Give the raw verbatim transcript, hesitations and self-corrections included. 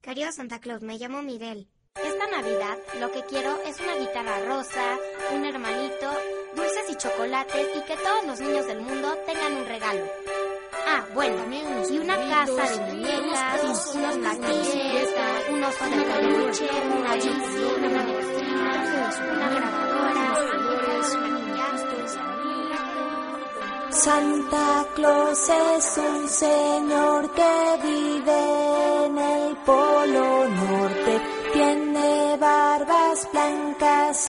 Querido Santa Claus, me llamo Miguel. Esta Navidad lo que quiero es una guitarra rosa, un hermanito, dulces y chocolates y que todos los niños del mundo tengan un regalo. Ah, bueno, y una casa de muñecas, unos platillos, un oso de peluche, una bici, una medicina, una grabadora, Santa Claus es un señor que vive en el Polo Norte, tiene varios